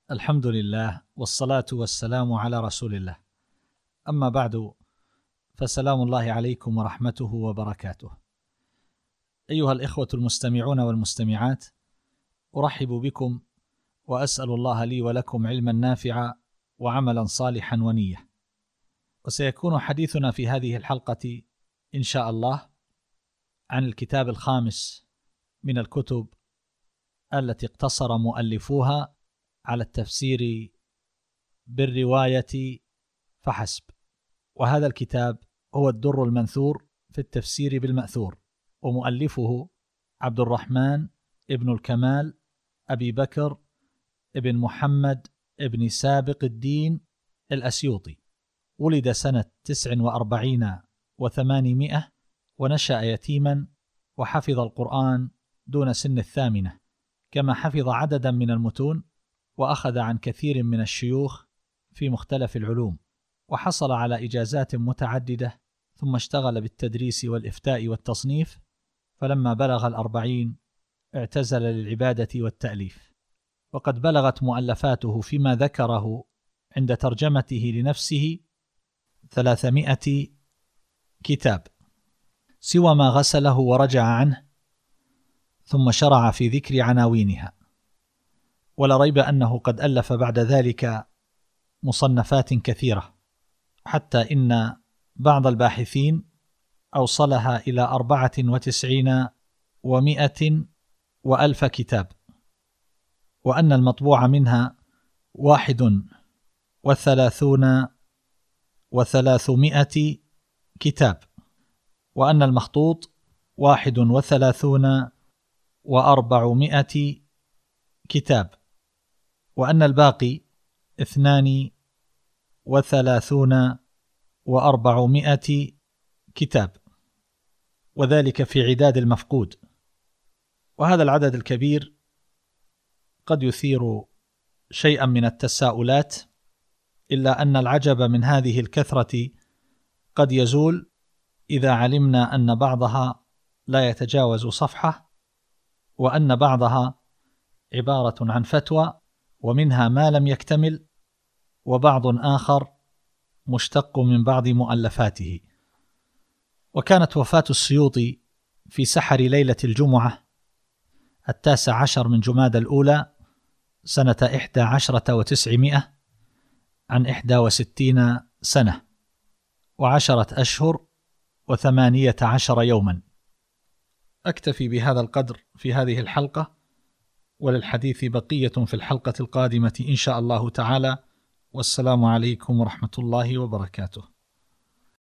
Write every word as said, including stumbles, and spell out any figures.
الحمد لله والصلاة والسلام على رسول الله. أما بعد، فسلام الله عليكم ورحمته وبركاته. أيها الإخوة المستمعون والمستمعات، أرحب بكم وأسأل الله لي ولكم علما نافعا وعملا صالحا ونية. وسيكون حديثنا في هذه الحلقة إن شاء الله عن الكتاب الخامس من الكتب التي اقتصر مؤلفوها على التفسير بالرواية فحسب، وهذا الكتاب هو الدر المنثور في التفسير بالمأثور، ومؤلفه عبد الرحمن ابن الكمال أبي بكر ابن محمد ابن سابق الدين الأسيوطي. ولد سنة تسع وأربعين وثمانمائة، ونشأ يتيما، وحفظ القرآن دون سن الثامنة، كما حفظ عددا من المتون، وأخذ عن كثير من الشيوخ في مختلف العلوم، وحصل على إجازات متعددة، ثم اشتغل بالتدريس والإفتاء والتصنيف، فلما بلغ الأربعين اعتزل للعبادة والتأليف. وقد بلغت مؤلفاته فيما ذكره عند ترجمته لنفسه ثلاثمائة كتاب، سوى ما غسله ورجع عنه، ثم شرع في ذكر عناوينها. ولا ريب أنه قد ألف بعد ذلك مصنفات كثيرة، حتى إن بعض الباحثين أوصلها إلى أربعة وتسعين ومائة وألف كتاب، وأن المطبوع منها واحد وثلاثون وثلاثمائة كتاب، وأن المخطوط واحد وثلاثون وأربعمائة كتاب، وأن الباقي اثنان وثلاثون وأربعمائة كتاب، وذلك في عداد المفقود. وهذا العدد الكبير قد يثير شيئا من التساؤلات، إلا أن العجب من هذه الكثرة قد يزول إذا علمنا أن بعضها لا يتجاوز صفحة، وأن بعضها عبارة عن فتوى، ومنها ما لم يكتمل، وبعض آخر مشتق من بعض مؤلفاته. وكانت وفاة السيوطي في سحر ليلة الجمعة التاسع عشر من جمادى الأولى سنة إحدى عشرة وتسعمائة، عن إحدى وستين سنة وعشرة أشهر وثمانية عشر يوما. أكتفي بهذا القدر في هذه الحلقة، وللحديث بقية في الحلقة القادمة إن شاء الله تعالى. والسلام عليكم ورحمة الله وبركاته.